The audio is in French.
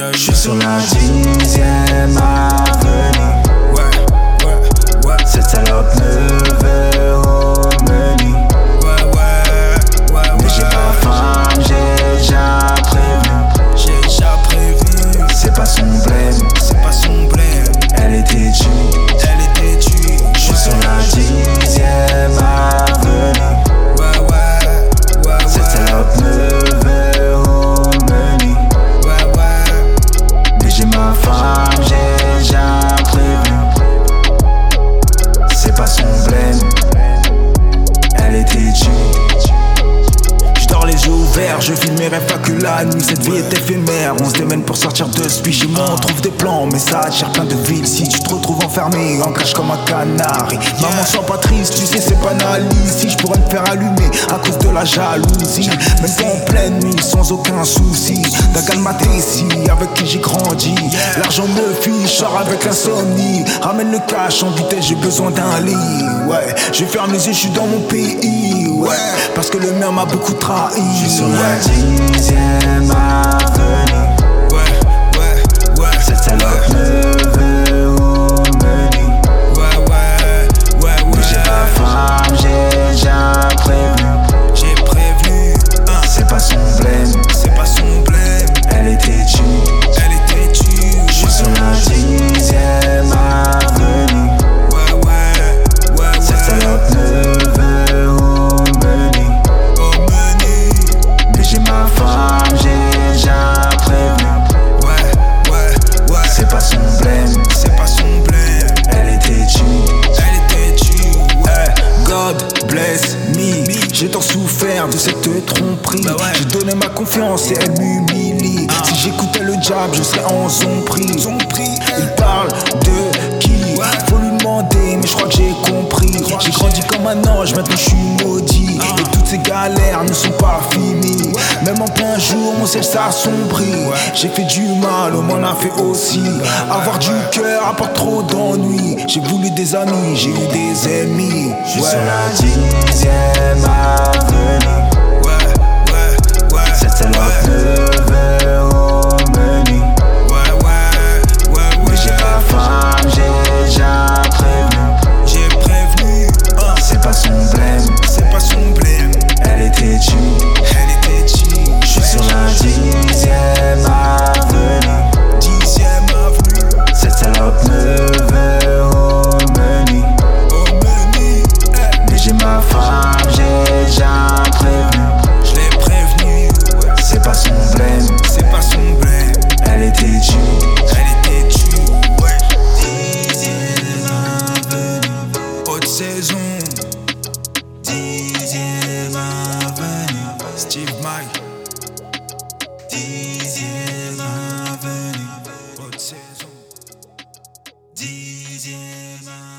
Je suis sur la 10e avenue. Cette salope me veut au menu. Mais j'ai pas faim, j'ai déjà prévenu. C'est pas son blême, elle est têtue. Je suis sur la 10e avenue. Cette salope me veut au menu. Mais j'ai ma femme, j'ai déjà prévenu. C'est pas son blême, elle est têtue. J'dors les yeux ouverts, je filme mes rêves pas que la nuit. Cette vie est éphémère, on se démène pour sortir de ce pied. Chez moi on trouve des plans, mais ça attire plein de villes. Si tu te retrouves enfermé, en cage comme un canari. Maman sois pas triste, tu sais c'est banal. Si je pourrais me faire allumer à cause de la jalousie. Même pas en pleine nuit, sans aucun souci. D'un gars maté ici, avec qui j'ai grandi. L'argent me fiche, sors avec l'insomnie. Ramène le cash en vitesse, j'ai besoin d'un lit. Ouais, je ferme les yeux, je suis dans mon pays. Ouais, parce que le mien m'a beaucoup trahi. Je suis sur la 10e avenue. Cette salope me veut au menu. Mais j'ai pas faim, j'ai déjà prévenu. C'est pas son blême, elle est têtue. Je suis sur la 10e avenue. Cette salope me veut au menu. Mais j'ai ma femme, j'ai déjà prévenu. C'est pas son blême, elle est têtue. God bless me. J'ai tant souffert de cette tromperie. J'ai donné ma confiance et elle m'humilie. Si j'écoutais le diable, je serais en zombie. Il parle de qui? Faut lui demander, mais je crois que j'ai compris. J'ai grandi comme un ange, maintenant je suis maudit. Et toutes ces galères ne sont pas finies. Même en plein jour, mon ciel s'assombrit. J'ai fait du mal, on m'en a fait aussi. Avoir du cœur apporte trop d'ennuis. J'ai voulu des amis, j'ai eu des ennemis. Je suis sur la 10e avenue. Cette salope me veut au menu. Mais j'ai pas faim, j'ai déjà prévenu. C'est pas son blême, elle est têtue. Je suis sur la 10e avenue. Cette salope me veut au menu. Mais j'ai ma femme, j'ai déjà prévenu. C'est pas son blême, elle est têtue. 10e avenue, haute saison. 10e avenue, Steve Mike. 10e avenue, haute saison. 10e avenue.